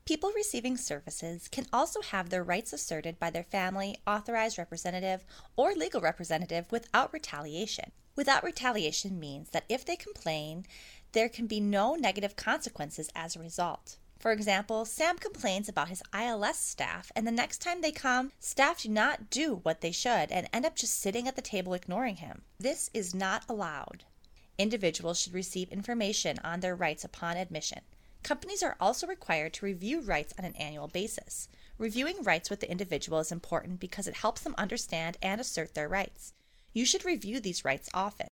People receiving services can also have their rights asserted by their family, authorized representative, or legal representative without retaliation. Without retaliation means that if they complain, there can be no negative consequences as a result. For example, Sam complains about his ILS staff, and the next time they come, staff do not do what they should and end up just sitting at the table ignoring him. This is not allowed. Individuals should receive information on their rights upon admission. Companies are also required to review rights on an annual basis. Reviewing rights with the individual is important because it helps them understand and assert their rights. You should review these rights often.